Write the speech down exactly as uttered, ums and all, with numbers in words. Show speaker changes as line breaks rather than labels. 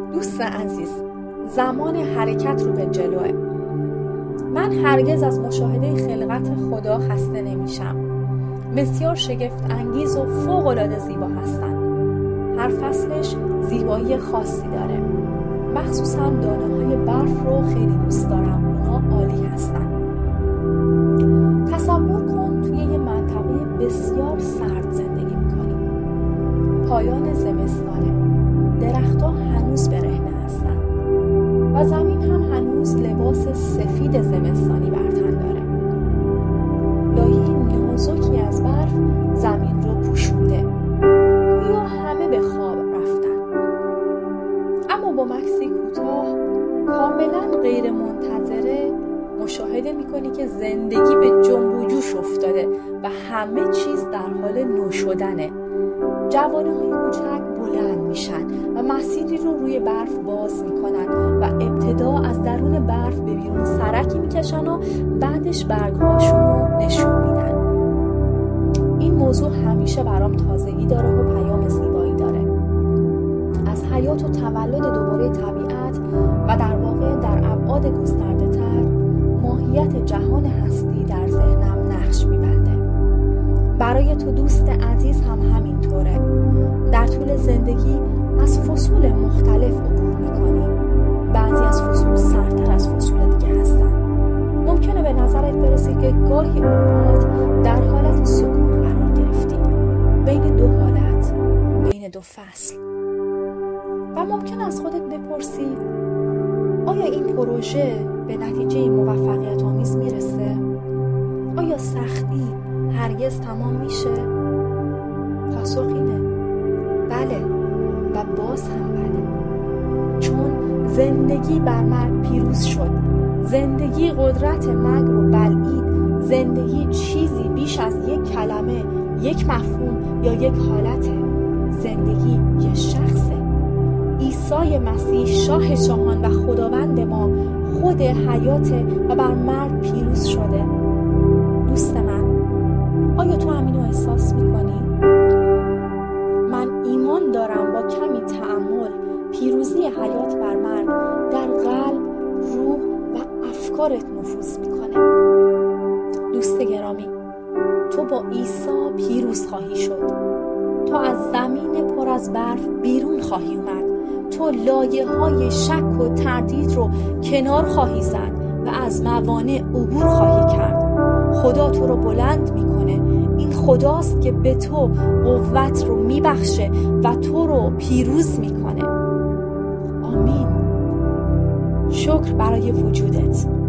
دوست عزیز، زمان حرکت رو به جلوه. من هرگز از مشاهده خلقت خدا خسته نمیشم. بسیار شگفت انگیز و فوق العاده زیبا هستن. هر فصلش زیبایی خاصی داره. مخصوصا دانه های برف رو خیلی دوست دارم. اونا عالی هستن. تصور کن توی یه منطقه بسیار سرد زندگی میکنی. پایان زمستانه. درخت‌ها هنوز برهنه هستن و زمین هم هنوز لباس سفید زمستانی بر تن داره. لایه نازکی از برف زمین رو پوشونده. گویا همه به خواب رفتن. اما با مکسی کوتاه کاملا غیر منتظره مشاهده میکنی که زندگی به جنب و جوش افتاده و همه چیز در حال نو شدنه. جوانه های کوچک بلند میشن و مسیری رو روی برف باز میکنن و ابتدا از درون برف به بیرون سرکی میکشن و بعدش برگهاشون رو نشون میدن. این موضوع همیشه برام تازگی داره و پیام زیبایی داره. از حیات و تولد دوباره طبیعت و در واقع در ابعاد گسترده تر ماهیت جهان هستی در ذهنم نقش میبنده. برای تو دوست عزیز هم همینطوره. در طول زندگی از فصول مختلف عبور میکنی. بعضی از فصول سردتر از فصول دیگه هستن. ممکنه به نظرت برسه که گاهی اوقات در حالت سکون قرار گرفتی، بین دو حالت، بین دو فصل. و ممکن از خودت بپرسی آیا این پروژه به نتیجه موفقیت آمیز میرسه؟ آیا سختی هرگز تمام میشه؟ پاسخ اینه بله و باز هم بله. چون زندگی بر مرگ پیروز شد. زندگی قدرت مرگ رو بلعید. زندگی چیزی بیش از یک کلمه، یک مفهوم یا یک حالته. زندگی یه شخصه. عیسی مسیح شاه شاهان و خداوند ما خود حیاته و بر مرگ پیروز شده. دوست من، آیا تو همینو احساس میکنی؟ من ایمان دارم با کمی تأمل پیروزی حیات بر مرگ در قلب، روح و افکارت نفوذ میکنه. دوست گرامی، تو با عیسی پیروز خواهی شد. تو از زمین پر از برف بیرون خواهی اومد. تو لایه های شک و تردید رو کنار خواهی زد و از موانع عبور خواهی کرد. خدا تو رو بلند میکنه. این خداست که به تو قوت رو میبخشه و تو رو پیروز میکنه. آمین. شکر برای وجودت.